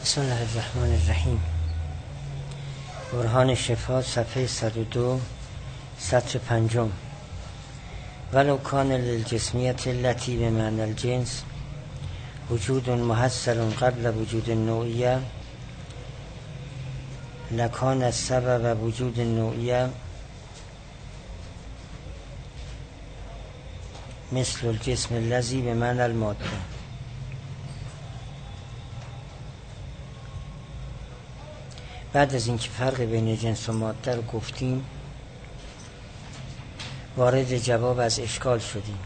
بسم الله الرحمن الرحیم. برهان شفا صفحه 102 سطر 5. ولو کان للجسمیت التي بمعنى الجنس وجود محصل قبل وجود النوعیه لکان السبب وجود النوعیه مثل الجسم الذي بمعنى الماده. بعد از اینکه فرق بین جنس و ماده رو گفتیم وارد جواب از اشکال شدیم.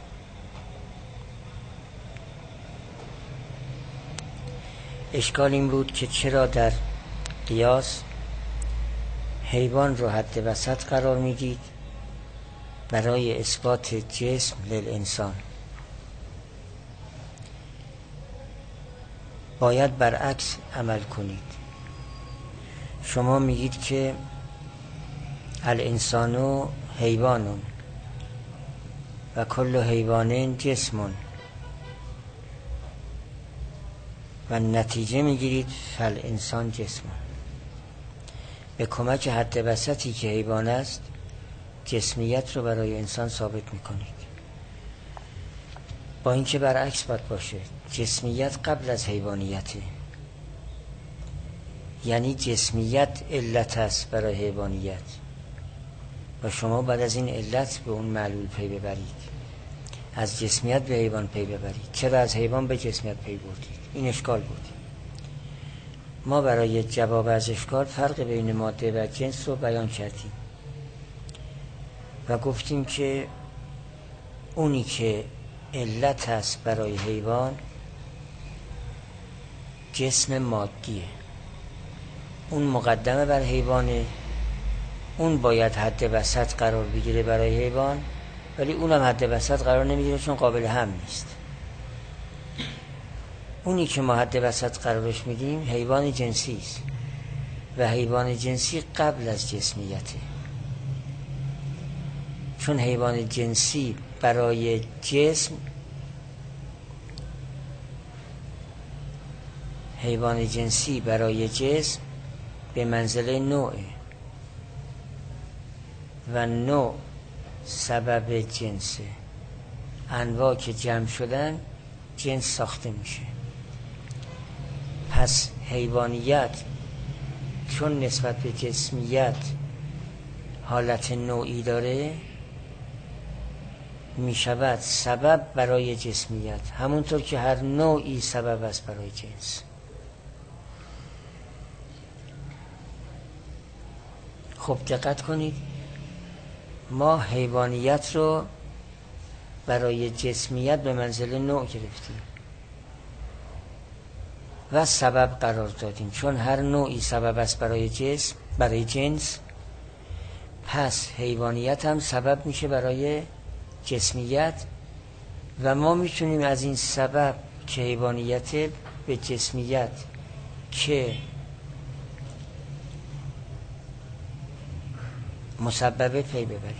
اشکال این بود که چرا در قیاس حیوان رو حد وسط قرار میدید برای اثبات جسم للانسان. باید برعکس عمل کنید. شما میگید که الانسان حیوان و کل حیوان جسم و نتیجه میگیرید فالانسان جسم. به کمک حد وسطی که حیوان است جسمیت رو برای انسان ثابت میکنید. با اینکه برعکس باید باشه، جسمیت قبل از حیوانیته، یعنی جسمیت علت است برای حیوانیت و شما بعد از این علت به اون معلول پی ببرید، از جسمیت به حیوان پی ببرید. چرا از حیوان به جسمیت پی بردید؟ این اشکال بود. ما برای جواب از اشکال فرق بین ماده و جنس رو بیان کردیم و گفتیم که اونی که علت است برای حیوان جسم مادیه، اون مقدمه بر حیوانه، اون باید حد وسط قرار بگیره برای حیوان، ولی اونم حد وسط قرار نمیگیره چون قابل هم نیست. اونی که ما حد وسط قرارش میدیم حیوان جنسی است و حیوان جنسی قبل از جسمیته، چون حیوان جنسی برای جسم به منزله نوعه و نوع سبب جنسه. انواع که جمع شدن جنس ساخته میشه. پس حیوانیت چون نسبت به جسمیت حالت نوعی داره میشود سبب برای جسمیت، همونطور که هر نوعی سبب است برای جنس. خب دقت کنید، ما حیوانیت رو برای جسمیت به منزله نوع گرفتیم و سبب قرار دادیم، چون هر نوعی سبب است برای جنس. پس حیوانیت هم سبب میشه برای جسمیت و ما میتونیم از این سبب که حیوانیت به جسمیت که مسببه پی ببریم.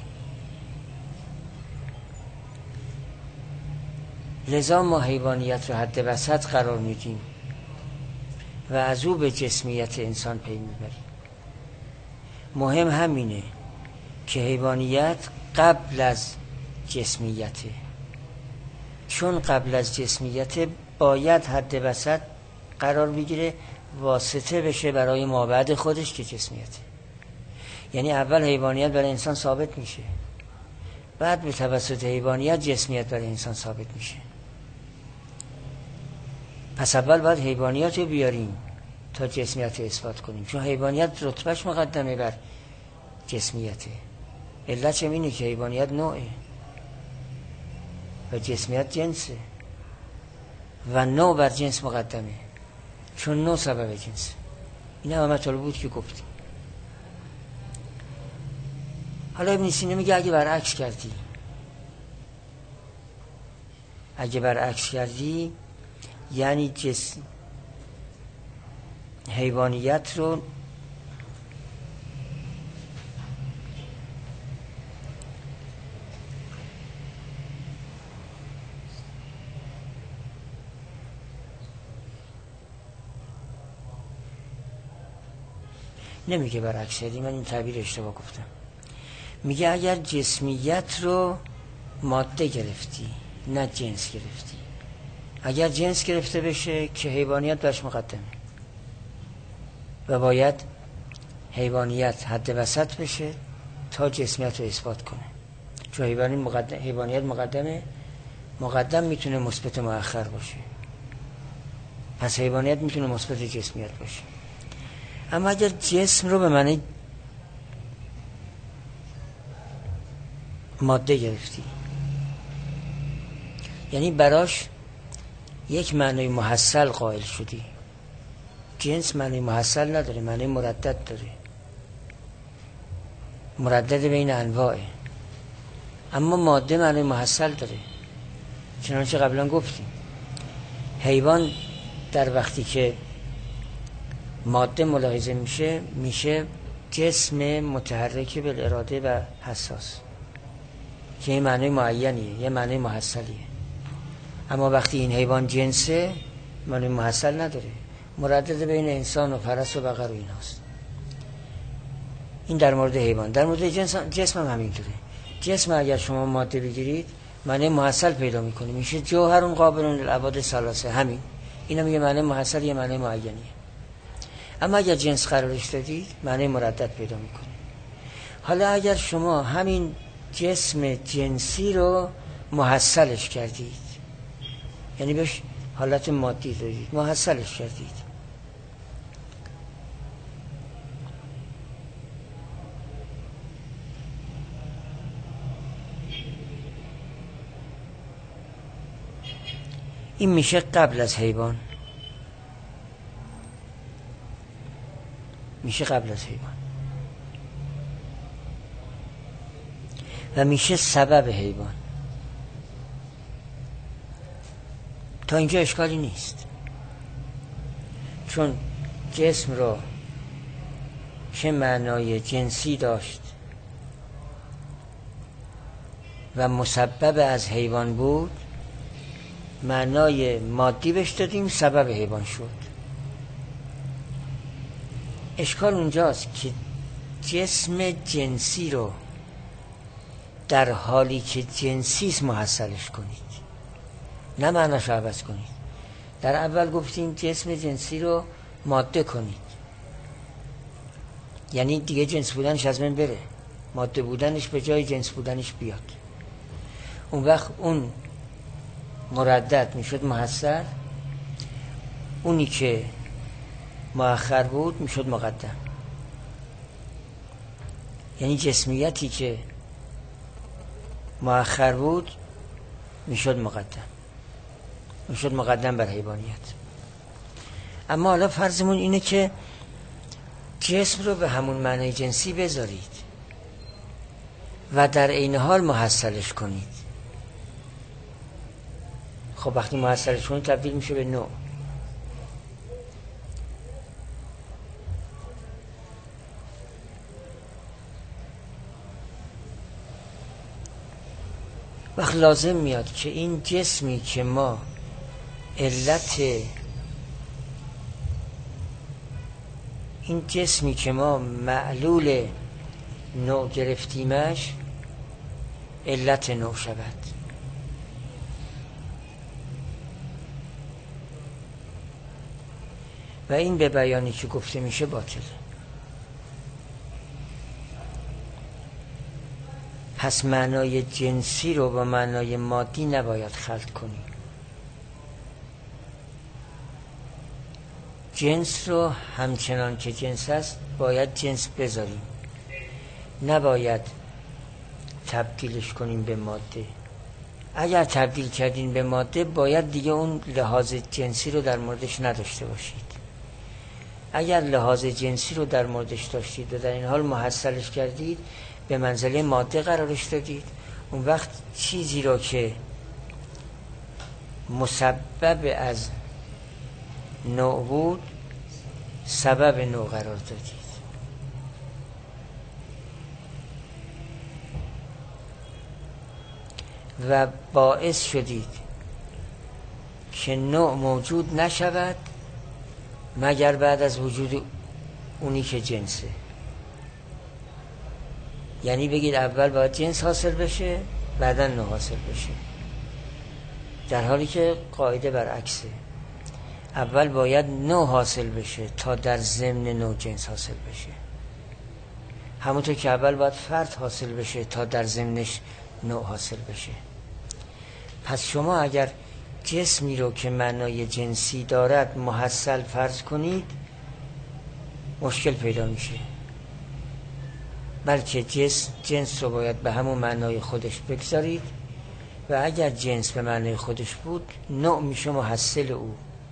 لذا ما حیوانیت رو حد وسط قرار میدیم و از او به جسمیت انسان پی میبریم. مهم همینه که حیوانیت قبل از جسمیته، چون قبل از جسمیت باید حد وسط قرار بگیره، واسطه بشه برای مابعد خودش که جسمیته. یعنی اول حیوانیت برای انسان ثابت میشه، بعد به توسط حیوانیت جسمیت برای انسان ثابت میشه. پس اول باید حیوانیت رو بیاریم تا جسمیت رو اثبات کنیم، چون حیوانیت رتبهش مقدمه بر جسمیته. علت اینه که حیوانیت نوعه و جسمیت جنسه و نوع بر جنس مقدمه، چون نوع سبب جنسه. این هم مطالب بود که گفتیم. حالا ابن سینا میگه اگه برعکس کردی یعنی حیوانیت رو نمیگه برعکس، من این تعبیر اشتباه گفتم. میگه اگر جسمیت رو ماده گرفتی نه جنس گرفتی، اگر جنس گرفته بشه که حیوانیت برش مقدمه و باید حیوانیت حد وسط بشه تا جسمیت رو اثبات کنه. چون حیوانیت مقدم میتونه مثبت مؤخر باشه، پس حیوانیت میتونه مثبت جسمیت باشه. اما اگر جسم رو به معنی ماده گرفتی، یعنی براش یک معنی محصل قائل شدی. جنس معنی محصل نداره، معنی مردد داره، مردد بین انواعه. اما ماده معنی محصل داره، چنانچه قبلا گفتیم حیوان در وقتی که ماده ملاحظه میشه جسم متحرک بالاراده و حساس که یه معنی معینیه، یه معنی محصلیه. اما وقتی این حیوان جنسه معنی محصل نداره، مردد بین انسان و فرس و بقر و ایناست. این در مورد حیوان. در مورد جسم هم همینطوره. جسم اگر شما ماده بگیرید معنی محصل پیدا میکنه، میشه جوهرون قابلون للابعاد ثلاثه. همین اینا میگه معنی محصل، یه معنی معینیه. اما اگر جنس قرارش دادید معنی مردد پیدا میکنه. حالا اگر شما همین جسم جنسی رو محصلش کردید، یعنی بهش حالت مادی دادید، محصلش کردید، این میشه قبل از حیوان، میشه قبل از حیوان و میشه سبب حیوان. تا اینجا اشکالی نیست، چون جسم رو چه معنای جنسی داشت و مسبب از حیوان بود، معنای مادی بهش دادیم، سبب حیوان شد. اشکال اونجاست که جسم جنسی رو در حالی که جنسیست محصلش کنید، نه معناش عوض کنید. در اول گفتیم جسم جنسی رو ماده کنید، یعنی دیگه جنس بودنش از من بره، ماده بودنش به جای جنس بودنش بیاد. اون وقت اون مردد میشد محصل، اونی که مؤخر بود میشد مقدم. یعنی جسمیتی که مؤخر بود میشد مقدم بر حیوانیت. اما حالا فرضمون اینه که جسم رو به همون معنی جنسی بذارید و در عین حال محصلش کنید. خب وقتی محصلش کنید تبدیل میشه به نوع. وقت لازم میاد که این جسمی که ما معلول نوع گرفتیمش علت نوع شود. و این به بیانی که گفته میشه باطل. پس معنای جنسی رو با معنای مادی نباید خلط کنیم. جنس رو همچنان که جنس است باید جنس بذاریم، نباید تبدیلش کنیم به ماده. اگر تبدیل کردین به ماده باید دیگه اون لحاظ جنسی رو در موردش نداشته باشید. اگر لحاظ جنسی رو در موردش داشتید و در این حال محصلش کردید، به منزله ماده قرارش دادید، اون وقت چیزی رو که مسبب از نوع بود سبب نوع قرار دادید. و باعث شدید که نوع موجود نشود مگر بعد از وجود اونی که جنسه. یعنی بگید اول باید جنس حاصل بشه بعداً نوع حاصل بشه، در حالی که قاعده برعکسه. اول باید نوع حاصل بشه تا در ضمن نوع جنس حاصل بشه، همونطور که اول باید فرد حاصل بشه تا در ضمنش نوع حاصل بشه. پس شما اگر جسمی رو که معنای جنسی دارد محصل فرض کنید مشکل پیدا میشه، بلکه جنس رو باید به همون معنای خودش بگذارید و اگر جنس به معنای خودش بود نوع میشه محصل او.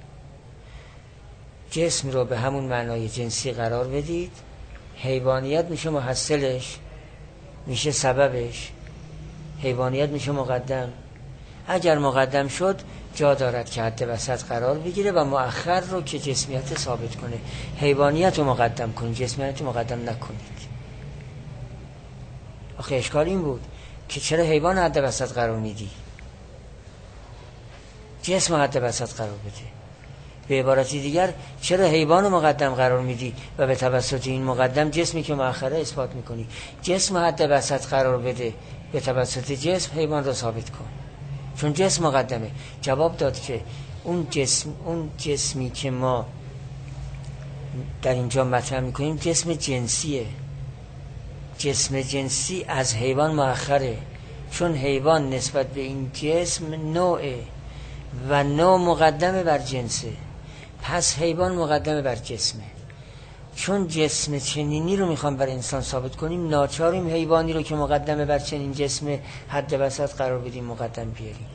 جسم رو به همون معنای جنسی قرار بدید، حیوانیت میشه محصلش، میشه سببش، حیوانیت میشه مقدم. اگر مقدم شد جا دارد که حد وسط قرار بگیره و مؤخر رو که جسمیت ثابت کنه. حیوانیت رو مقدم کنید، جسمیت رو مقدم نکنید. آخه اشکال این بود که چرا حیوان حد وسط قرار میدی؟ جسم حد وسط قرار بده. به عبارتی دیگر چرا حیوان مقدم قرار میدی و به توسط این مقدم جسمی که مؤخره اثبات میکنی؟ جسم حد وسط قرار بده، به توسط جسم حیوان رو ثابت کن، چون جسم مقدمه. جواب داد که اون جسمی که ما در اینجا مطرح میکنیم جسم جنسیه. جسم جنسی از حیوان مؤخره، چون حیوان نسبت به این جسم نوعه و نوع مقدمه بر جنسه. پس حیوان مقدمه بر جسمه. چون جسم چنینی رو میخوام بر انسان ثابت کنیم، ناچاریم حیوانی رو که مقدمه بر چنین جسم حد وسط قرار بدیم مقدم بیاریم.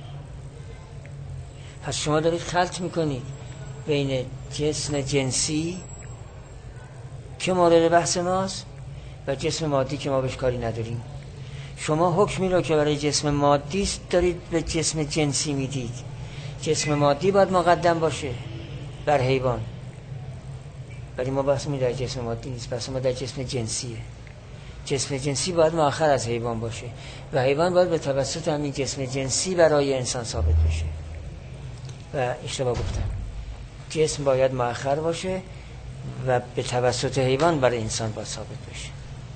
پس شما دارید خلط میکنید بین جسم جنسی که مورد بحث ماست و جسم مادی که ما بهش کاری نداریم. شما حکمی رو که برای جسم مادی است دارید به جسم جنسی میدید. جسم مادی باید مقدم باشه بر حیوان، ولی ما بحث در جسم مادی نیست، بحث ما در جسم جنسیه. جسم جنسی باید مؤخر از حیوان باشه و حیوان باید به توسط همین جسم جنسی برای انسان ثابت بشه. و اشتباه گفتم، جسم باید مؤخر باشه و به توسط حیوان برای انسان باید ثابت بشه.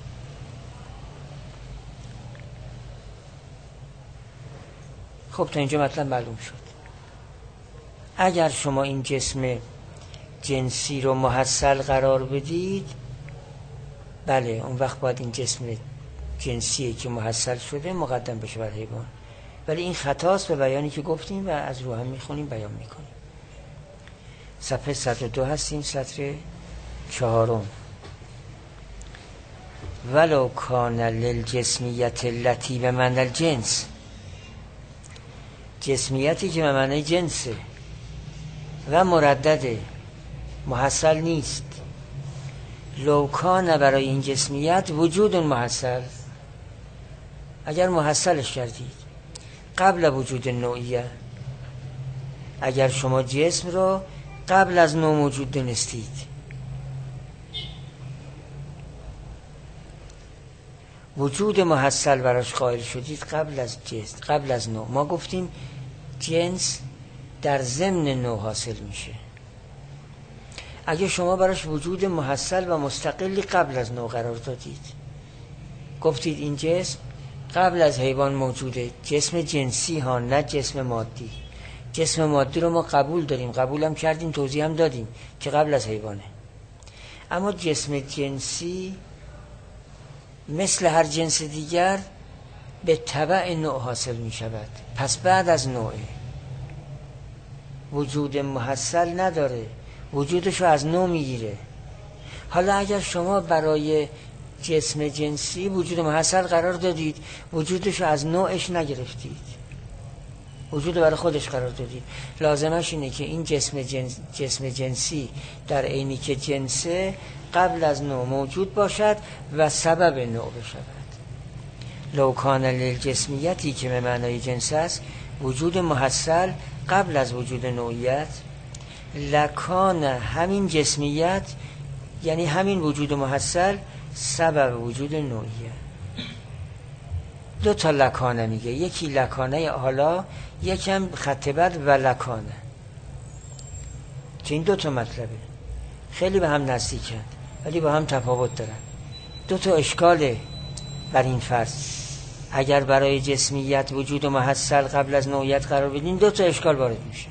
خب تا اینجا مطلب معلوم شد. اگر شما این جسم جنسی رو محصل قرار بدید، بله اون وقت باید این جسم جنسی که محصل شده مقدم بشه بر حیوان. ولی این خطاست به بیانی که گفتیم و از رو هم میخونیم بیان میکنیم. صفحه 102 هستیم، سطر 4. ولو کان للجسمیت التی به معنی الجنس، جسمیتی که به معنی جنسه و مردده، محصل نیست. لو کان برای این جسمیت وجود محصل، اگر محصلش کردید قبل وجود نوعیه، اگر شما جسم رو قبل از نوع موجود دونستید، وجود محصل براش قائل شدید قبل از جنس، قبل از نوع. ما گفتیم جنس در ضمن نوع حاصل میشه. اگه شما براش وجود محصل و مستقلی قبل از نوع قرار دادید، گفتید این جسم قبل از حیوان موجوده، جسم جنسی ها، نه جسم مادی. جسم مادی رو ما قبول داریم، قبول هم کردیم، توضیح هم دادیم که قبل از حیوانه. اما جسم جنسی مثل هر جنس دیگر به تبع نوع حاصل می شود، پس بعد از نوعه. وجود محصل نداره، وجودش رو از نوع میگیره. حالا اگر شما برای جسم جنسی وجود محصل قرار دادید، وجودش رو از نوعش نگرفتید، وجود برای خودش قرار دادید، لازمش اینه که این جسم جنسی در عینی که جنسه قبل از نوع موجود باشد و سبب نوع بشود. لو کان للجسمیتی که به معنای جنس است وجود محصل قبل از وجود نوعیت، لکان همین جسمیت یعنی همین وجود محصل سبب وجود نوعیه. 2 لکانه میگه، یکی لکانه حالا، یکم خط بد و لکانه، که این 2 مطلبه خیلی به هم نزدیکن. ولی با هم تفاوت دارن. دو تا اشکاله بر این فرض. اگر برای جسمیت وجود محصل قبل از نوعیت قرار بدیم، دو تا اشکال وارد میشه.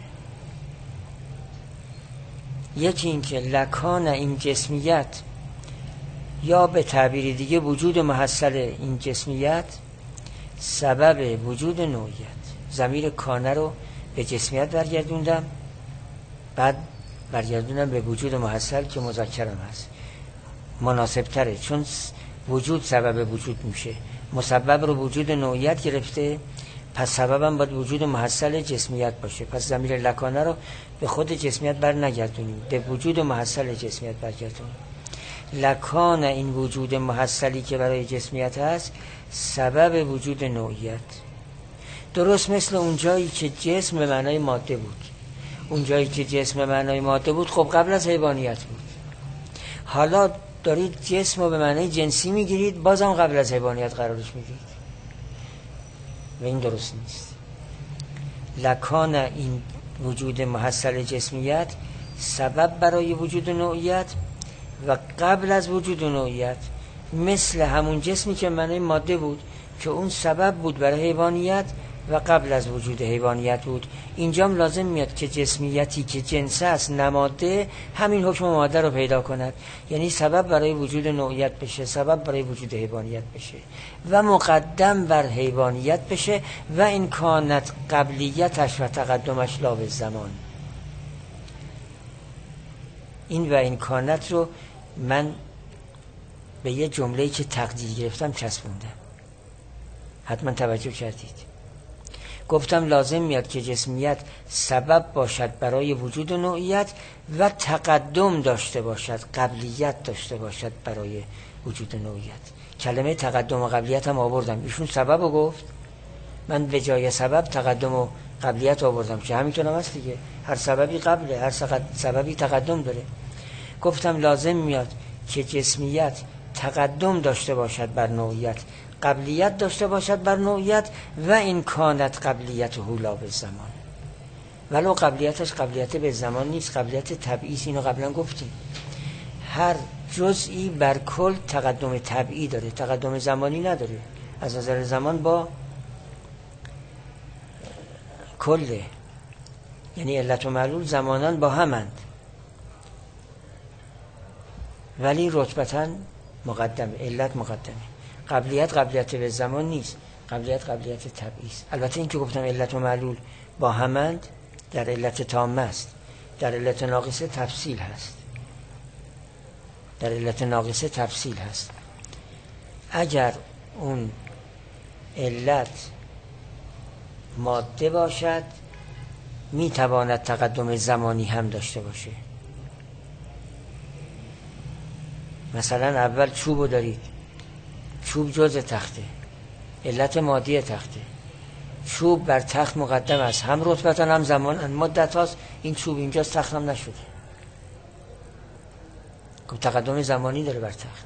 یکی این که لکان این جسمیت، یا به تعبیر دیگه وجود محصل این جسمیت سبب وجود نوعیت. ضمیر کانه رو به جسمیت برگردوندم، بعد برگردوندم به وجود محصل که مذکرم هست، مناسب تره، چون وجود سبب وجود میشه. مسبب رو وجود نوعیت گرفته، پس سببم باید وجود محصل جسمیت باشه. پس ضمیر لکانه رو به خود جسمیت بر نگردونیم، به وجود محصل جسمیت برگردونیم. لکان این وجود محصلی که برای جسمیت هست سبب وجود نوعیت. درست مثل اون جایی که جسم به معنای ماده بود. اون جایی که جسم به معنای ماده بود خب قبل از حیوانیت بود. حالا دارید جسم رو به معنای جنسی میگیرید، بازم قبل از حیوانیت قرارش میدید و این درست نیست. لکان این وجود محصل جسمیت سبب برای وجود نوعیت و قبل از وجود نوعیت، مثل همون جسمی که معنای ماده بود که اون سبب بود برای حیوانیت و قبل از وجود حیوانیت بود. اینجام لازم میاد که جسمیتی که جنس است، نماده، همین حکم ماده رو پیدا کند، یعنی سبب برای وجود نوعیت بشه، سبب برای وجود حیوانیت بشه و مقدم بر حیوانیت بشه و این کانت قبلیتش و تقدمش لا به زمان. این و این کانت رو من به یه جمله‌ای که تقدیر گرفتم چسبوندم، حتما توجه کردید. گفتم لازم میاد که جسمیت سبب باشد برای وجود نوعیت و تقدم داشته باشد، قبلیت داشته باشد برای وجود نوعیت. کلمه تقدم و قبلیت هم آوردم، ایشون سبب رو گفت، من به جای سبب تقدم و قبلیت آوردم، که همینطور هم هست دیگه، هر سببی قبله، هر سببی تقدم داره. گفتم لازم میاد که جسمیت تقدم داشته باشد بر نوعیت، قبلیت داشته باشد بر نوعیت و این کانت قبلیت لا به زمان، ولو قبلیتش قبلیت به زمان نیست، قبلیت تبعیض. اینو قبلا گفتیم، هر جزئی بر کل تقدم طبعی داره، تقدم زمانی نداره. از نظر زمان با کله، یعنی علت و معلول زمانان با همند، ولی رتبتاً مقدمه، علت مقدمه. قبلیت به زمان نیست، قبلیت طبعی است. البته این که گفتم علت و معلول با همند در علت تامه است، در علت ناقصه تفصیل هست، در علت ناقصه تفصیل هست. اگر اون علت ماده باشد میتواند تقدم زمانی هم داشته باشه. مثلا اول چوبو دارید، چوب جزء تخته، علت مادی تخته، چوب بر تخت مقدم است، هم رتبتاً هم زمان، مدت هاست این چوب اینجاست، تخت هم نشده، تقدم زمانی داره بر تخت.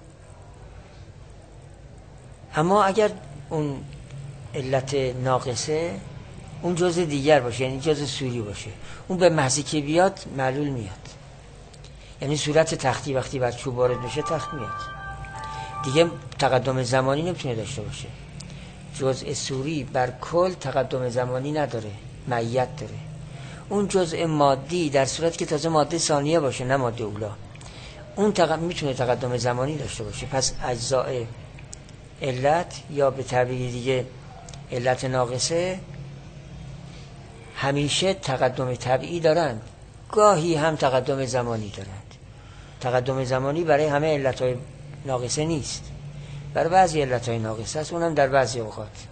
اما اگر اون علت ناقصه اون جزء دیگر باشه، یعنی جزء سوری باشه، اون به محضی که بیاد معلول میاد، یعنی صورت تختی وقتی بر چوب وارد بشه تخت میاد دیگه، تقدم زمانی نمیتونه داشته باشه. جزء سوری بر کل تقدم زمانی نداره، معیت داره. اون جزء مادی در صورت که تازه ماده ثانیه باشه نه ماده اولا، اون میتونه تقدم زمانی داشته باشه. پس اجزاء علت یا به تعبیر دیگه علت ناقصه همیشه تقدم طبیعی دارند، گاهی هم تقدم زمانی دارند. تقدم زمانی برای همه علتهای ناقصه نیست، برای بعضی علتهای ناقصه است، اونم در بعضی اوقات.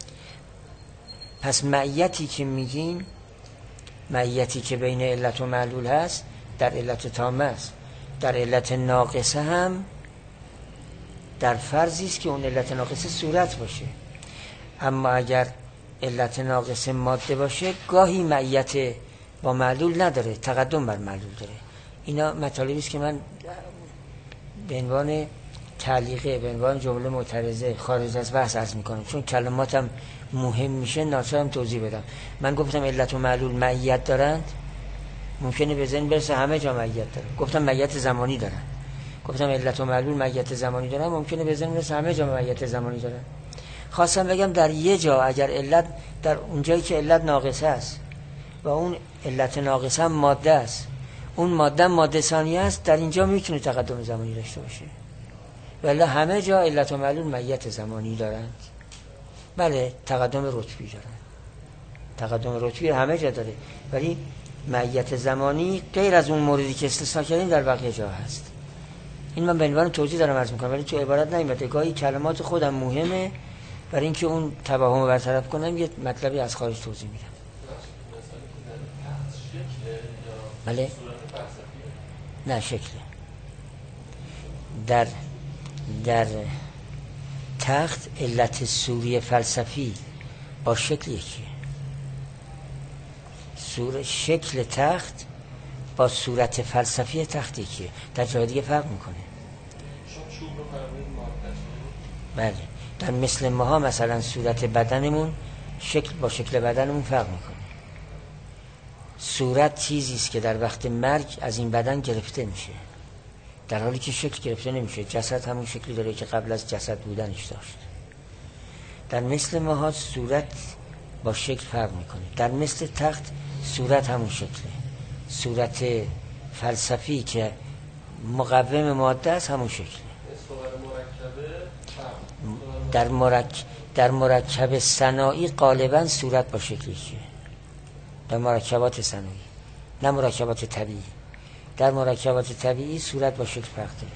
پس معیتی که میگیم، معیتی که بین علت و معلول هست در علت تامه است، در علت ناقصه هم در فرضی است که اون علت ناقصه صورت باشه. اما اگر علت ناقصه ماده باشه گاهی معیت با معلول نداره، تقدم بر معلول داره. اینا مطالبی است که من به عنوان تعلیقه، به عنوان جمله معترضه خارج از بحث عرض میکنم، چون کلماتم مهم میشه ناچارم توضیح بدم. من گفتم علت و معلول معیت دارند، ممکنه به ذهن برسه همه جا معیت دارن. گفتم معیت زمانی دارن، گفتم علت و معلول ماهیت زمانی دارن، ممکنه به ذهن برسه همه جا ماهیت زمانی دارن. خواستم بگم در یه جا اگر علت در اونجایی که علت ناقصه است و اون علت ناقصه هم ماده است، اون ماده ثانیه است، در اینجا میتونه تقدم زمانی داشته باشه. ولی همه جا علت و معلول ماهیت زمانی دارند. بله تقدم رتبی دارن، تقدم رتبی همه جا داره، ولی ماهیت زمانی غیر از اون موردی که استثنا کردیم در بقیه جا هست. این من به عنوان توضیح دارم عرض میکنم، ولی تو عبارت نیومده. گاهی کلمات خودم مهمه برای اینکه اون توهم رو برطرف کنم، یه مطلبی از خارج توضیح میدم. بله نه شکله. در تخت علت سوری فلسفی با شکل یکیه. شکل تخت با صورت فلسفی تخت یکیه، در جای دیگه فرق میکنه. بله در مثل ماها مثلا صورت بدنمون شکل با شکل بدنمون فرق میکنه. صورت چیزی است که در وقت مرگ از این بدن گرفته میشه، در حالی که شکل گرفته نمیشه. جسد همون شکلی داره که قبل از جسد بودنش داشت. در مثل ماها صورت با شکل فرق میکنه. در مثل تخت صورت همون شکله. صورت فلسفی که مقوم ماده است همون شکله. در مرکب صناعی غالبا صورت با شکلی که در مرکبات صناعی، نه مرکبات طبیعی. در مرکبات طبیعی صورت با شکل فرق داره.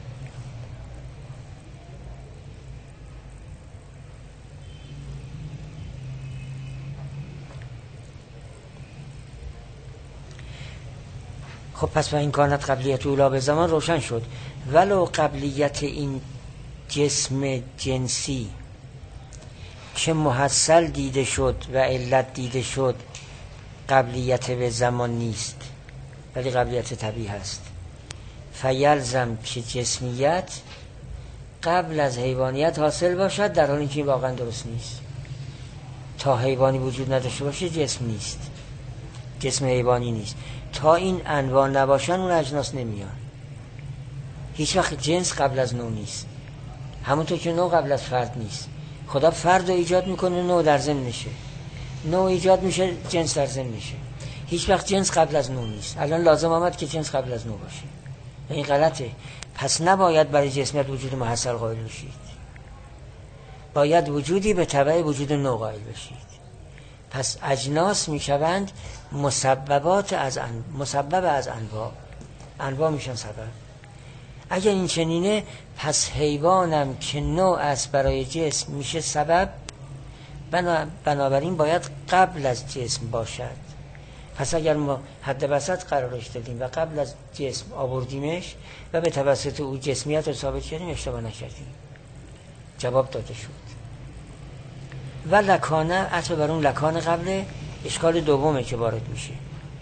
خب پس با این کانت قبلیت اولا به زمان روشن شد. ولو قبلیت این جسم جنسی که محصل دیده شد و علت دیده شد قبلیت به زمان نیست، ولی قبلیت طبیعی هست. فیلزم که جسمیت قبل از حیوانیت حاصل باشد، در حالی که واقعا درست نیست. تا حیوانی وجود نداشته باشه جسم نیست، جسم حیوانی نیست. تا این انواع نباشن اون اجناس نمیان. هیچ وقت جنس قبل از نوع نیست، همونطور که نوع قبل از فرد نیست. خدا فرد رو ایجاد میکنه، نوع در ضمن میشه. نوع ایجاد میشه، جنس در ضمن میشه. هیچ وقت جنس قبل از نوع نیست. الان لازم آمد که جنس قبل از نوع باشه، این غلطه. پس نباید برای جسمیت وجود محصل قائل بشید، باید وجودی به تبع وجود نوع قائل بشید. پس اجناس میشوند مسبب از انواع میشن سبب. اگر این چنینه پس حیوانم که نوع است برای جسم میشه سبب، بنابراین باید قبل از جسم باشد. پس اگر ما حد وسط قرارش دادیم و قبل از جسم آوردیمش و به توسط او جسمیت رو ثابت کردیم، اشتباه نکردیم، جواب داده شد. و لکانه عطف بر اون لکان قبل اشکال دومه که وارد میشه.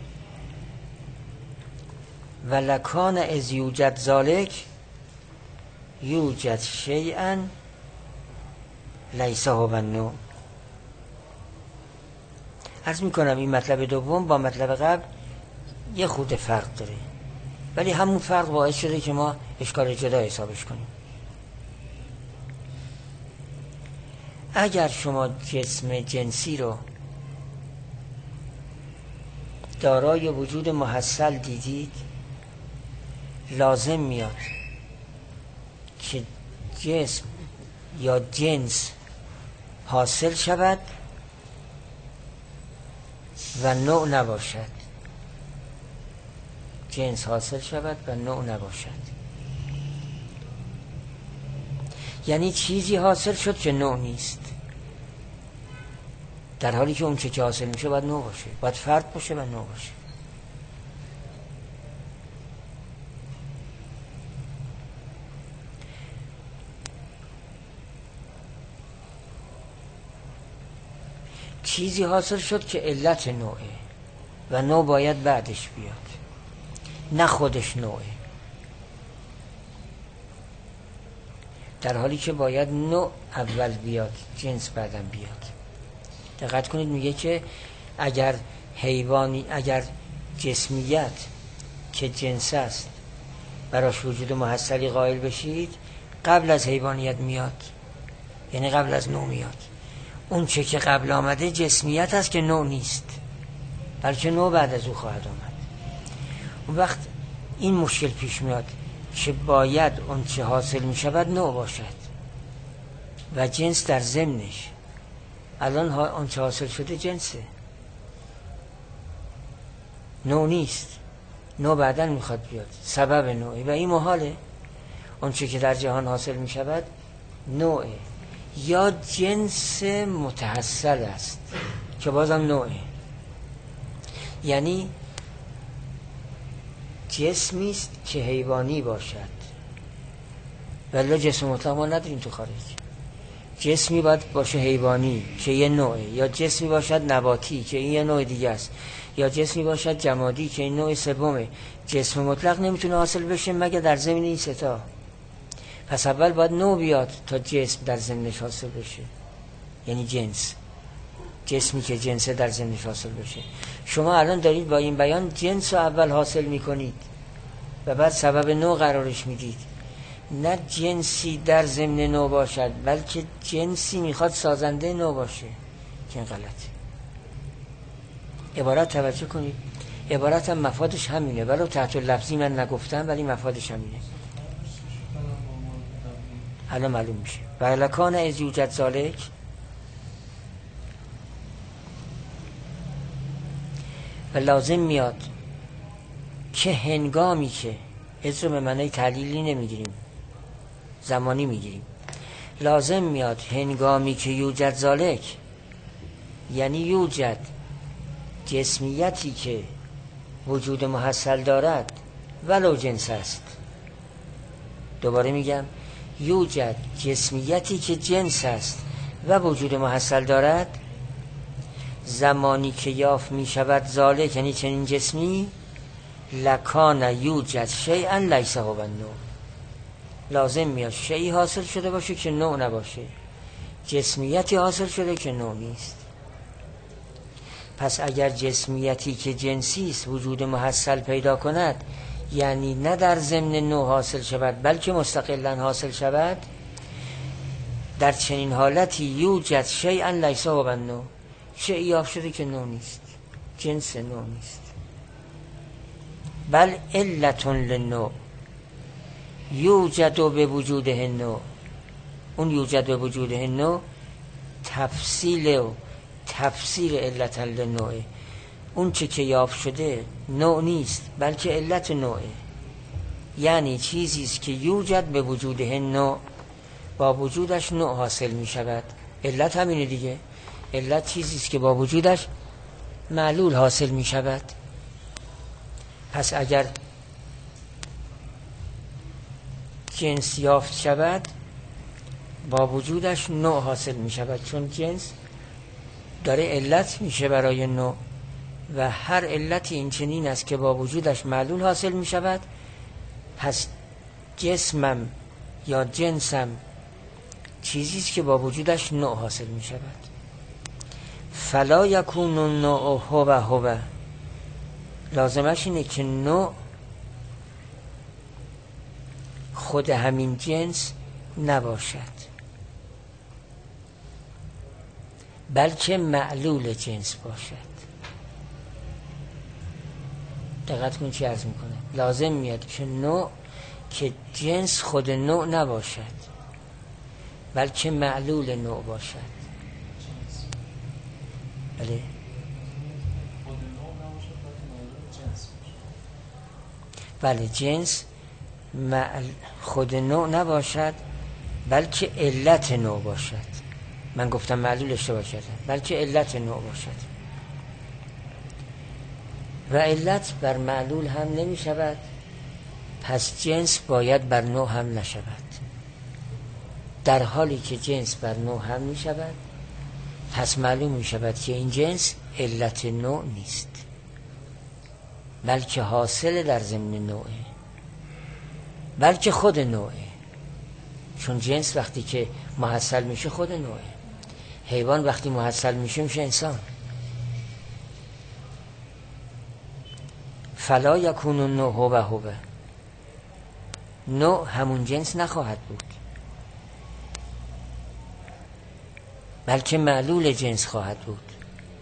و لکان از یوجد ذالک یوجد شیئا لیس هو النوع. عرض میکنم این مطلب دوم با مطلب قبل یه خورده فرق داره، ولی همون فرق باعث شده که ما اشکال جدا حسابش کنیم. اگر شما جسم جنسی رو دارای وجود محصل دیدید، لازم میاد که جسم یا جنس حاصل شود و نوع نباشد. جنس حاصل شود و نوع نباشد، یعنی چیزی حاصل شد که نوع نیست، در حالی که اون چه که حاصل میشه باید نوع باشه، باید فرد باشه و نوع باشه. چیزی حاصل شد که علت نوعه و نوع باید بعدش بیاد، نه خودش نوعه، در حالی که باید نوع اول بیاد، جنس بعدم بیاد. دقت کنید میگه که اگر جسمیت که جنس است براش وجود محصلی قائل بشید قبل از حیوانیت میاد، یعنی قبل از نوع میاد. اون چه که قبل آمده جسمیت هست که نوع نیست، بلکه نوع بعد از او خواهد آمد. اون وقت این مشکل پیش میاد که باید اون چه حاصل می شود نوع باشد و جنس در ضمنش. الان اون چه حاصل شده جنسه، نوع نیست. نوع بعداً میخواد بیاد، سبب نوعی و این محاله. اون چه که در جهان حاصل می شود نوعه یا جنس متحصل است که بازم نوعه، یعنی جسمی است که حیوانی باشد، ولی جسم مطلق ما نداریم تو خارج. جسمی باید باشه حیوانی که یه نوعه، یا جسمی باشد نباتی که این یه نوع دیگه است، یا جسمی باشد جمادی که این نوع سومه. جسم مطلق نمیتونه حاصل بشه مگه در ضمن این ستا. پس اول باید نوع بیاد تا جسم در ضمنش حاصل بشه، یعنی جنس، جسمی که جنسه در ضمنش حاصل بشه. شما الان دارید با این بیان جنس رو اول حاصل میکنید و بعد سبب نوع قرارش میدید. نه جنسی در ضمن نوع باشد، بلکه جنسی میخواد سازنده نوع باشه که این غلطه. عبارت توجه کنید، عبارت هم مفادش همینه، ولو تحت لفظی من نگفتم ولی مفادش همینه. الان معلوم میشه. و لکان از یوجد ذالک، و لازم میاد که هنگامی که از رو به معنی تعلیلی نمیگیریم، زمانی میگیریم. لازم میاد هنگامی که یوجد ذالک، یعنی یوجد جسمیتی که وجود محصل دارد ولو جنس است. دوباره میگم یوجد جسمیتی که جنس است و وجود محصل دارد، زمانی که یافت می شود ذالک یعنی چنین جسمی، لکان یوجد شیئا لیس هو النوع، لازم میاد شیئی حاصل شده باشه که نوع نباشه، جسمیتی حاصل شده که نوع نیست. پس اگر جسمیتی که جنسی است وجود محصل پیدا کند، یعنی نه در ضمن نوع حاصل شود بلکه مستقلا حاصل شود، در چنین حالتی یوجد شیئا لیس هو النوع، شیئی یافت شده که نوع نیست، جنس نوع نیست. بل علت للنوع یوجد به وجوده نوع، اون یوجد به وجوده نوع تفصیل و تفسیر علت للنوع. اون چه که یافت شده نوع نیست بلکه علت نوعه، یعنی چیزی است که یوجد به وجوده نوع، با وجودش نوع حاصل می شود. علت همینه دیگه، علت چیزی است که با وجودش معلول حاصل می شود. پس اگر جنس یافت شود با وجودش نوع حاصل می شود، چون جنس داره علت میشه برای نوع و هر علتی این چنین است که با وجودش معلول حاصل می شود. پس جسمم یا جنسم چیزی است که با وجودش نوع حاصل می شود. فلا یکون النوع هو لازمش اینه که نوع خود همین جنس نباشد، بلکه معلول جنس باشد. دقت کن چی عرض میکنه. لازم میاد که نوع که جنس خود نوع نباشد بلکه معلول نوع باشد. بله بله جنس خود نوع نباشد بلکه علت نوع باشد. من گفتم معلول اشتباه کردم، بلکه علت نوع باشد. و علت بر معلول هم نمی شود، پس جنس باید بر نوع هم نشود. در حالی که جنس بر نوع هم می شود، پس معلوم می شود که این جنس علت نوع نیست بلکه حاصل در ضمن نوعه، بلکه خود نوعه. چون جنس وقتی که محصل میشه خود نوعه. حیوان وقتی محصل میشه میشه انسان. فلا یکون النوع هو نوع همون جنس نخواهد بود، بلکه معلول جنس خواهد بود.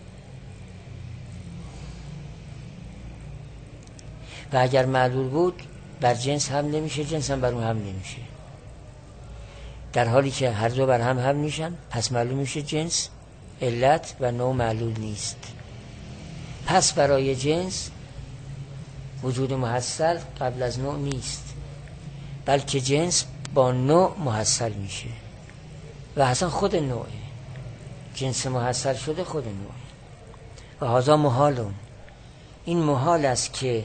و اگر معلول بود بر جنس هم نمیشه، جنس هم بر اون هم نمیشه. در حالی که هر دو بر هم میشن، پس معلوم میشه جنس علت و نوع معلول نیست. پس برای جنس وجود محصل قبل از نوع نیست، بلکه جنس با نوع محصل میشه و اصلا خود نوعه. جنس محصل شده خود نوعه. و هذا محالون، این محال است که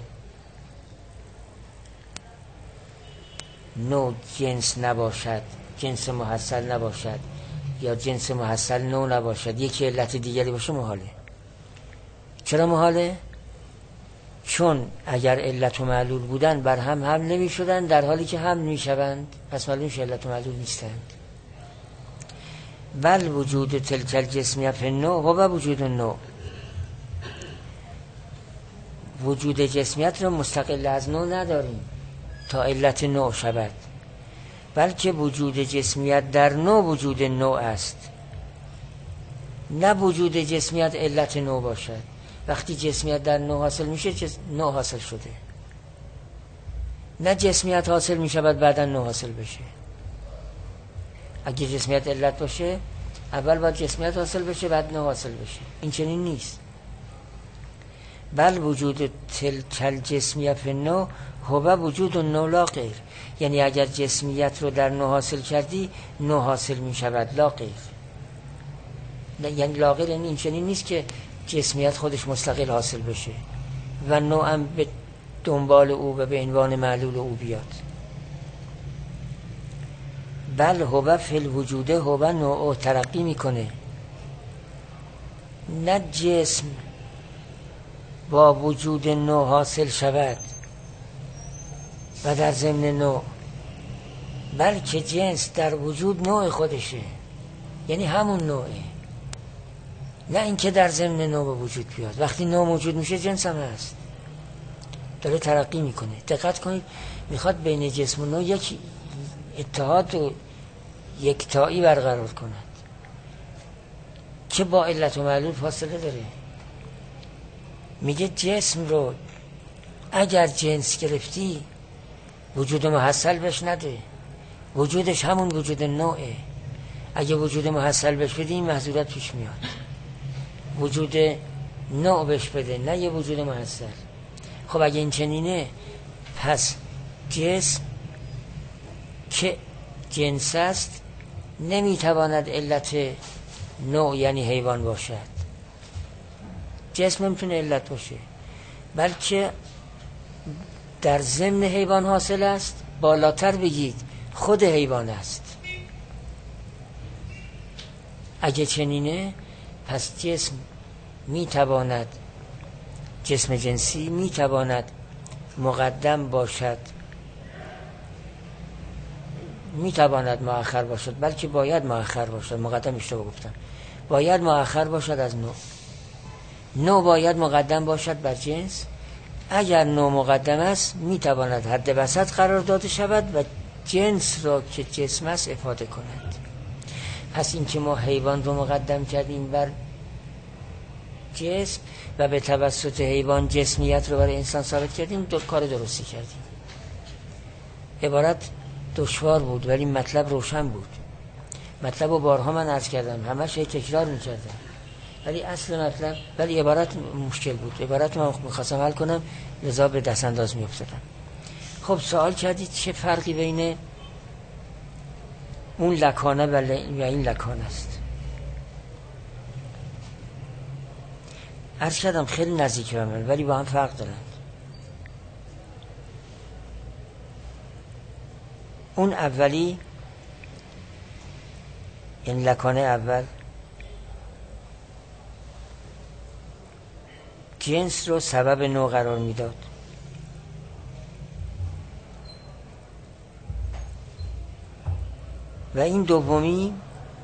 نوع جنس نباشد، جنس محصل نباشد، یا جنس محصل نوع نباشد، یکی علت دیگری باشه. محاله. چرا محاله؟ چون اگر علت و معلول بودن بر هم نمی شدن، در حالی که هم می شوند، پس معلوم میشه علت و معلول نیستند. بل وجود تلک الجسمیه فی النوع و وجود النوع، وجود جسمیت رو مستقل از نوع نداریم تا علت نوع شود، بلکه وجود جسمیت در نوع وجود نوع است، نه وجود جسمیت علت نوع باشد. وقتی جسمیت در نوع حاصل میشه، نوع حاصل شده، نه جسمیت حاصل میشود بعدا نوع حاصل بشه. اگه جسمیت علت باشه، اول باید جسمیت حاصل بشه بعد نوع حاصل بشه. این چنین نیست. بل وجود تلک الجسمیه فی النوع هو وجود النوع لا غیر. یعنی اگر جسمیت رو در نوع حاصل کردی، نوع حاصل می شود، لا غیر. یعنی لا غیر این چنین نیست که جسمیت خودش مستقل حاصل بشه و نوع هم به دنبال او و به عنوان معلول او بیاد. بل هو فی الوجود هو نوع ترقی میکنه، نه جسم با وجود نوع حاصل شود و در ضمن نوع، بلکه جنس در وجود نوع خودشه، یعنی همون نوعه، نه اینکه در ضمن نوع به وجود بیاد. وقتی نوع موجود میشه، جنس هم هست، داره ترقی میکنه. دقت کنید، میخواد بین جسم و نوع یک اتحاد و یکتایی برقرار کند که با علت و معلول فاصله داره. میگه جسم رو اگر جنس گرفتی، وجود محصل بهش نده، وجودش همون وجود نوعه. اگه وجود محصل بهش بدی، این محظورت پیش میاد. وجود نوع بهش بده، نه یه وجود محصل. خب اگه این چنینه، پس جسم که جنس است نمیتواند علت نوع یعنی حیوان باشد. جسم نمیتونه علت باشه، بلکه در ضمن حیوان حاصل است. بالاتر بگید خود حیوان است. اگه چنینه، پس جسم میتواند، جسم جنسی میتواند مقدم باشد، میتواند مؤخر باشد، بلکه باید مؤخر باشد. مقدم اشتباه گفتم، باید مؤخر باشد از نوع. نوع باید مقدم باشد بر جنس. اگر نوع مقدم است، میتواند حد وسط قرار داده شود و جنس را که جسم است افاده کند. پس این که ما حیوان رو مقدم کردیم بر جسم و به توسط حیوان جسمیت رو برای انسان ثابت کردیم، کار درستی کردیم. عبارت دشوار بود ولی مطلب روشن بود. مطلب رو بارها من عرض کردم، همش تکرار میکردم، ولی اصل مطلب، ولی عبارت مشکل بود. عبارت من میخواستم حل کنم، لذا به دست انداز میافتادم. خب سوال کردید چه فرقی بین اون لکانه و این لکانه است. عرض کردم خیلی نزدیک به من، ولی با هم فرق دارند. اون اولی، یعنی لکانه اول، جنس رو سبب نوع قرار میداد. و این دومی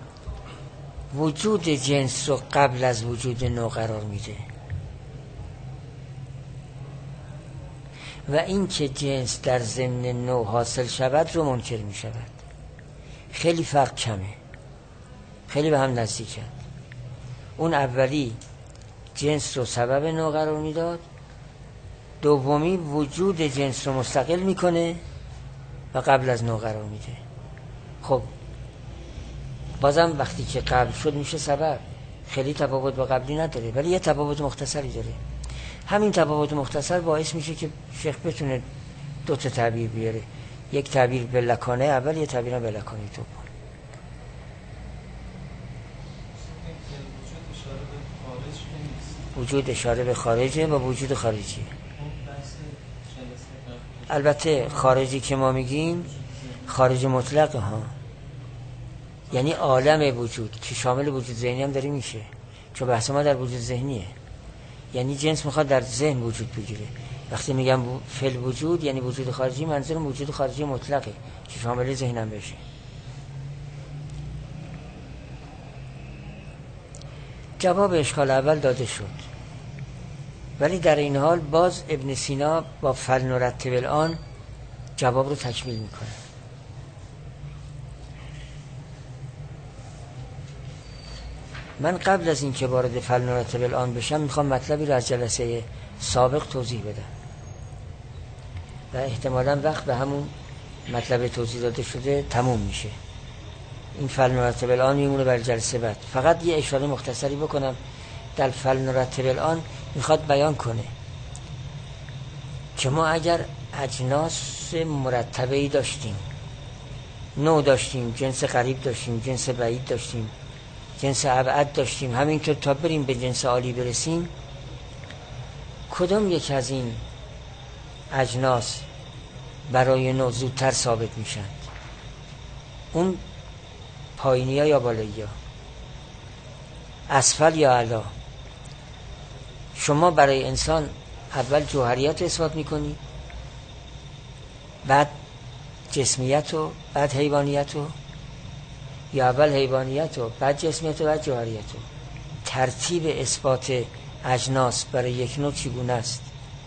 وجود جنس رو قبل از وجود نوع قرار میده. و این که جنس در ضمن نوع حاصل شود رو منکر می شود. خیلی فرق کمه، خیلی به هم نزدیکه. اون اولی جنس رو سبب نوع قرار میداد، دومی وجود جنس رو مستقل میکنه و قبل از نوع قرار میده. خب بازم وقتی که قبل شد میشه سبب، خیلی تفاوت با قبلی نداره، ولی یه تفاوت مختصری داره. همین تفاوت مختصر باعث میشه که شیخ بتونه دو تا تعبیر بیاره، یک تعبیر به لکانه اول، یک تعبیر به لکانه دوم. وجود اشاره به خارجه و وجود خارجی. البته خارجی که ما میگیم خارج مطلقه ها، یعنی عالم وجود که شامل وجود ذهنی هم داره میشه، چون بحث ما در وجود ذهنیه. یعنی جنس میخواد در ذهن وجود بگیره. وقتی میگم فعل وجود یعنی وجود خارجی، منظورم وجود خارجی مطلقه که شامل ذهنم بشه. جواب اشکال اول داده شد، ولی در این حال باز ابن سینا با فلنرتب الان جواب رو تکمیل میکنه. من قبل از این که وارد فلنرتب الان بشم میخوام مطلبی رو از جلسه سابق توضیح بدم و احتمالاً وقت به همون مطلب توضیح داده شده تموم میشه. این فلنرتب الان میمونه برای جلسه بعد. فقط یه اشاره مختصری بکنم. در فلنرتب الان میخواد بیان کنه که ما اگر اجناس مرتبه‌ای داشتیم، نوع داشتیم، جنس قریب داشتیم، جنس بعید داشتیم، جنس ابعد داشتیم، همینطور تا بریم به جنس عالی برسیم، کدام یک از این اجناس برای نوع زودتر ثابت میشن؟ اون پایینی ها یا بالایی ها، اسفل یا اعلا؟ شما برای انسان اول جوهریت رو اثبات میکنی، بعد جسمیت و بعد حیوانیت رو، یا اول حیوانیت و بعد جسمیت و بعد جوهریت رو؟ ترتیب اثبات اجناس برای یک نوع چگونه است؟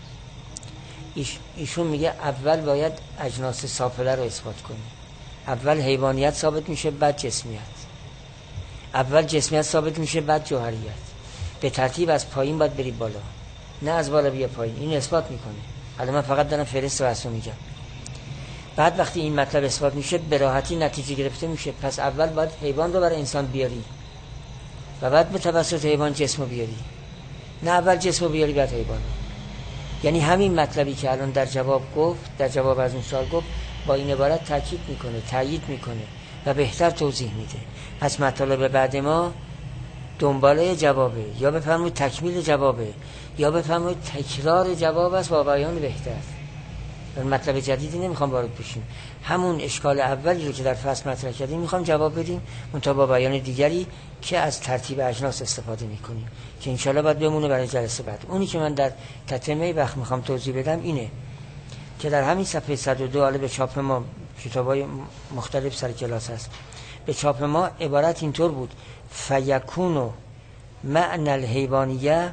ایشون میگه اول باید اجناس سافله رو اثبات کنی. اول حیوانیت ثابت میشه، بعد جسمیت. اول جسمیت ثابت میشه، بعد جوهریت. به ترتیب از پایین باید بری بالا، نه از بالا بیا پایین. این اثبات میکنه. حالا من فقط دارم فهرست واسو میگم. بعد وقتی این مطلب اثبات میشه به راحتی نتیجه گرفته میشه. پس اول باید حیوان رو برای انسان بیاری و بعد به توسط حیوان جسم رو بیاری، نه اول جسم رو بیاری بعد حیوان. یعنی همین مطلبی که الان در جواب گفت، در جواب از اون سوال گفت، با این عبارت تاکید میکنه، تایید میکنه و بهتر توضیح میده. پس مطالب بعد ما دنباله جوابه، یا بفرمایید تکمیل جوابه، یا بفرمایید تکرار جواب است با بیان بهتر. مطلب جدیدی نمیخوام وارد بشیم. همون اشکال اولی رو که در فصل مطرح کردیم میخوام جواب بدیم، منتها با بیان دیگری که از ترتیب اجناس استفاده میکنیم که انشالله باید بمونه برای جلسه بعد. اونی که من در تتمه وقت میخوام توضیح بدم اینه که در همین صفحه 102 حالا به چاپ ما کتابای مختلف سر کلاس هست، به چاپ ما عبارت اینطور بود: فیکون معنی الحیوانیه.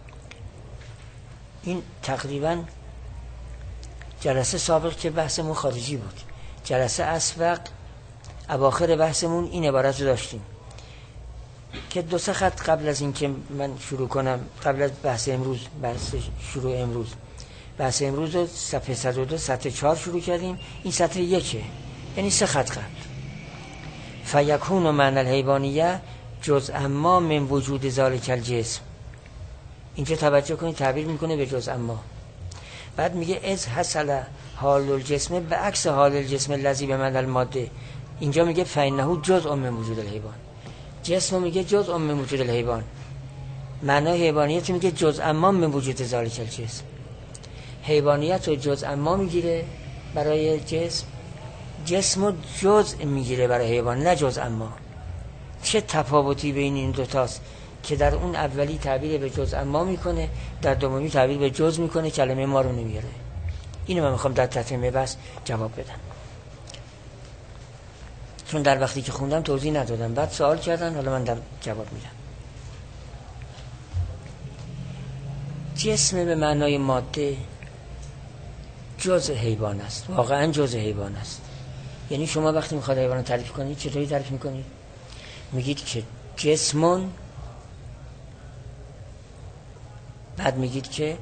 این تقریبا جلسه سابق که بحثمون خارجی بود، جلسه اسبق اواخر بحثمون این عبارت رو داشتیم که دو سه خط قبل از این که من شروع کنم، قبل از بحث امروز، بحث امروز رو صفحه 102 سطح 4 شروع کردیم. این سطح 1، یعنی سه خط قبل. فیکون معنی الحیوانیه جزء ما من وجود ذالک الجسم. اینجا توجه کنید، تعبیر میکنه به جزء ما. بعد میگه از حصل حال الجسم به عکس حال الجسم الذی به معنی الماده. اینجا میگه فانه جزء من وجود الحیوان. جسم میگه جزء من وجود الحیوان. معنای حیوانیت میگه جزء ما من وجود ذالک الجسم. حیوانیت رو جزء ما میگیره برای جسم، جسم رو جزء میگیره برای حیوان، نه جزء ما. چه تفاوتی بین این دوتاست که در اون اولی تعبیر به جزء ما میکنه، در دومی تعبیر به جزء میکنه، کلمه ما رو نمیاره. اینو من میخوام در تتمه بس جواب بدم، چون در وقتی که خوندم توضیح ندادم، بعد سوال کردن، حالا من در جواب میدم. جسم به معنای ماده جزء حیوان است، واقعا جزء حیوان است. یعنی شما وقتی میخواد حیوان رو تعریف کنید چطوری تعریف میکنید؟ میگید که جسمون، بعد میگید که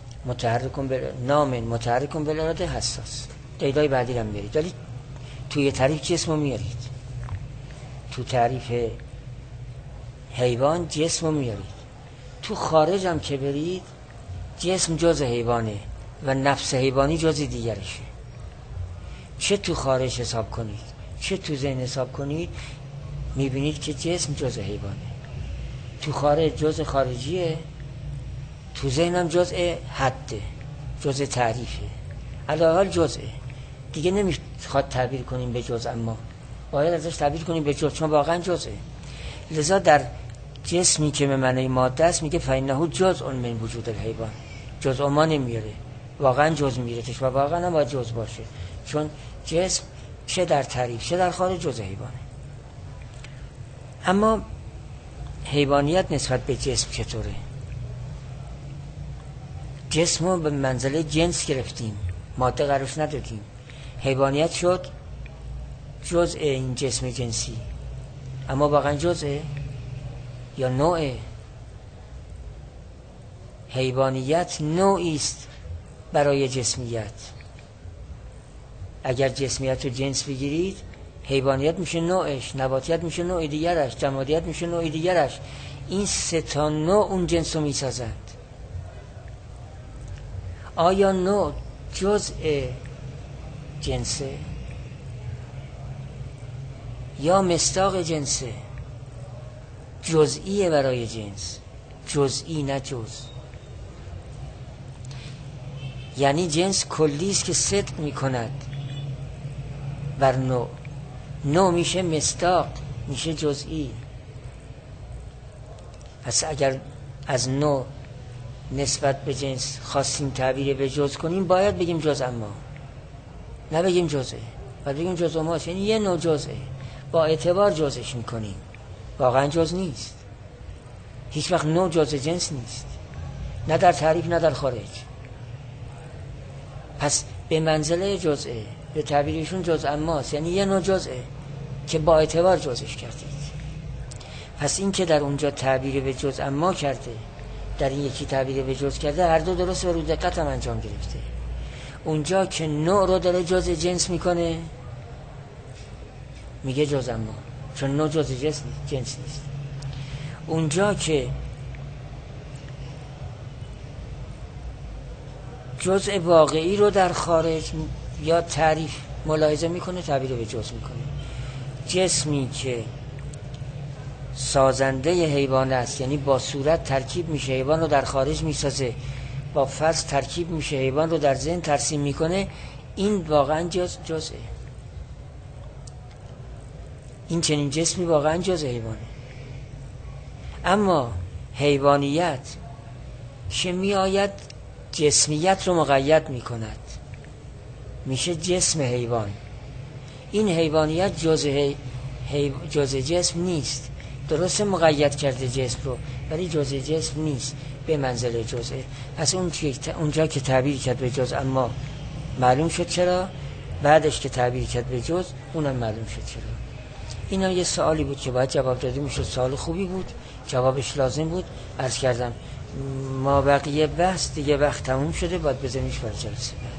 نام متحرکون بالاراده حساس، دیدای بعدی رو میارید. ولی توی تعریف جسم رو میارید، تو تعریف حیوان جسم رو میارید. تو خارج هم که برید جسم جز حیوانه و نفس حیوانی جز دیگرشه. چه تو خارج حساب کنید چه تو ذهن حساب کنید میبینید که جسم جز حیوانه. تو خارج جز خارجیه، تو ذهن هم جزء حده، جزء تعریفه، علاوه جزء دیگه نمیخواد تعبیر کنیم به جزء، اما باید ازش تعبیر کنیم به جزء چون واقعا جزءه. لذا در جسمی که به معنی ماده است میگه فإنه جزء من وجود الحیوان، جزء ما نمیاره، واقعا جزء میرتش و واقعا هم باید جزء باشه، چون جسم چه در تعریف چه در خارج جزء حیوانه. اما حیوانیت نسبت به جسم چطوره؟ جسم رو به منزله جنس گرفتیم، ماده قرارش ندادیم، حیوانیت شد جزء این جسم جنسی، اما واقعا جزء یا نوع. حیوانیت نوعی است برای جسمیت. اگر جسمیت رو جنس بگیرید حیوانیت میشه نوعش، نباتیت میشه نوع دیگرش، جمادیت میشه نوع دیگرش. این سه تا نوع اون جنس رو میسازند. آیا نوع جزء جنسه یا مصداق جنسه؟ جزئیه برای جنس، جزئی نه جز. یعنی جنس کلی است که صدق میکند بر نوع. نوع میشه مصداق، میشه جزئی. پس اگر از نوع نسبت به جنس خواستیم تعبیر به جز کنیم باید بگیم جز، اما نه بگیم جزه، باید بگیم جز ماست. یعنی یه نوع جزه، با اعتبار جزش میکنیم، واقعا جز نیست. هیچ وقت نوع جز جنس نیست، نه در تعریف نه در خارج. پس به منزله جزه، به تعبیرشون جز اماست، یعنی یه نوع جزه که با اعتبار جزش کردید. پس این که در اونجا تعبیر به جز اما کرده، در این یکی تعبیر به جز کرده، هر دو درست و رو دقت هم انجام گرفته. اونجا که نوع رو داره جز جنس میکنه میگه جز اما، چون نوع جز جنس نیست. اونجا که جزء واقعی رو در خارج یا تعریف ملاحظه میکنه تعبیر به جز میکنه. جسمی که سازنده حیوان است، یعنی با صورت ترکیب میشه حیوان رو در خارج میسازه، با فصل ترکیب میشه حیوان رو در ذهن ترسیم میکنه، این واقعا جزءه. این چنین جسمی واقعا جزء حیوانه. اما حیوانیت که می آید جسمیت رو مقید می کند، میشه جسم حیوان. این حیوانیت جزء جسم نیست، درسته مقید کرده جسم رو ولی جزء جسم نیست، به منزله جزءه. پس اونجا که تعبیر کرد به جز اما معلوم شد چرا، بعدش که تعبیر کرد به جز اونم معلوم شد چرا. این هم یه سوالی بود که باید جواب داده میشد، سوال خوبی بود، جوابش لازم بود. عرض کردم ما بقیه بحث دیگه وقت تموم شده، باید بزنیش بر جلسه.